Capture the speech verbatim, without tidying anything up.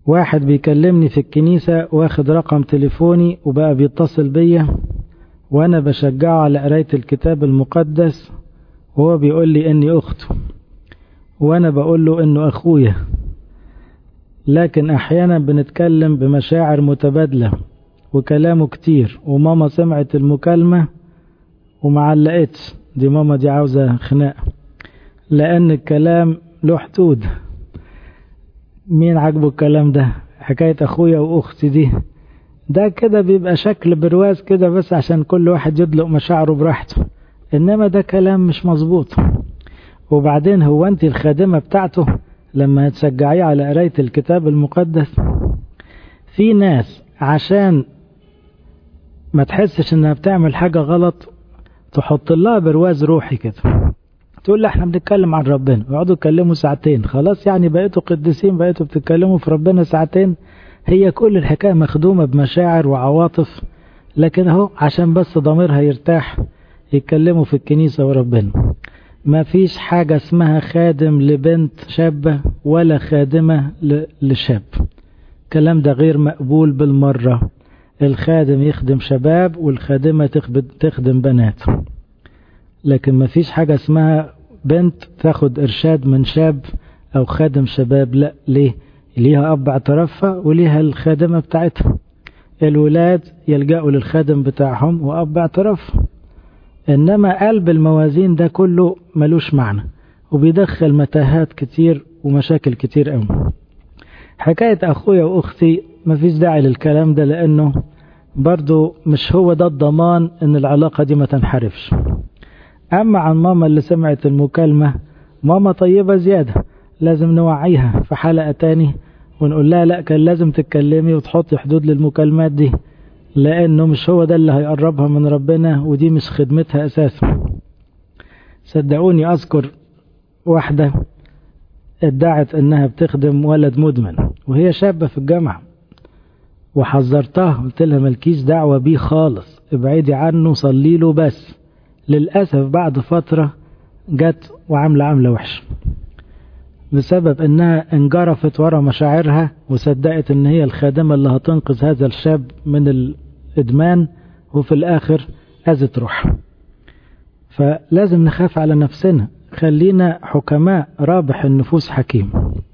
واحد بيكلمني في الكنيسة واخد رقم تليفوني وبقى بيتصل بيا وانا بشجعه على قراية الكتاب المقدس، وهو بيقول لي اني اخته وانا بقول له انه اخويا، لكن احيانا بنتكلم بمشاعر متبادلة وكلامه كتير، وماما سمعت المكالمة ومعلقتش. دي ماما دي عاوزة خناقة لان الكلام له حدود. مين عجبه الكلام ده؟ حكاية اخويا واختي دي، ده كده بيبقى شكل برواز كده بس عشان كل واحد يدلق مشاعره براحته، انما ده كلام مش مظبوط. وبعدين هو انت الخادمة بتاعته لما هتشجعيه على قراية الكتاب المقدس؟ في ناس عشان ما تحسش انها بتعمل حاجة غلط تحط لها برواز روحي كده، تقول لا احنا بنتكلم عن ربنا، ويقعدوا يتكلموا ساعتين، خلاص يعني بقيتوا قديسين، بقيتوا بتتكلموا في ربنا ساعتين. هي كل الحكاية مخدومة بمشاعر وعواطف، لكن اهو عشان بس ضميرها يرتاح يتكلموا في الكنيسة وربنا. ما فيش حاجة اسمها خادم لبنت شابة ولا خادمة لشاب، الكلام ده غير مقبول بالمرة. الخادم يخدم شباب والخادمة تخدم بنات، لكن ما فيش حاجة اسمها بنت تاخد إرشاد من شاب أو خادم شباب. لا، ليه؟ ليها أب اعترفها وليها الخادمة بتاعتها. الولاد يلجأوا للخادم بتاعهم وأب اعترف، إنما قلب الموازين ده كله ملوش معنى وبيدخل متاهات كتير ومشاكل كتير قوي. حكاية أخويا وأختي مفيش داعي للكلام ده، لأنه برضو مش هو ده الضمان إن العلاقة دي ما تنحرفش. أما عن ماما اللي سمعت المكالمة، ماما طيبة زيادة، لازم نوعيها في حلقة تاني ونقول لها لا، كان لازم تتكلمي وتحطي حدود للمكالمات دي، لأنه مش هو ده اللي هيقربها من ربنا، ودي مش خدمتها أساسا. صدقوني أذكر واحدة ادعت انها بتخدم ولد مدمن وهي شابة في الجامعة، وحذرتها قلت لها ملكيش دعوة بيه خالص، ابعدي عنه، صلي له بس. للأسف بعد فترة جت وعاملة عاملة وحش بسبب انها انجرفت ورا مشاعرها وصدقت ان هي الخادمة اللي هتنقذ هذا الشاب من الادمان، وفي الاخر اذت روحها. فلازم نخاف على نفسنا، خلينا حكماء، رابح النفوس حكيم.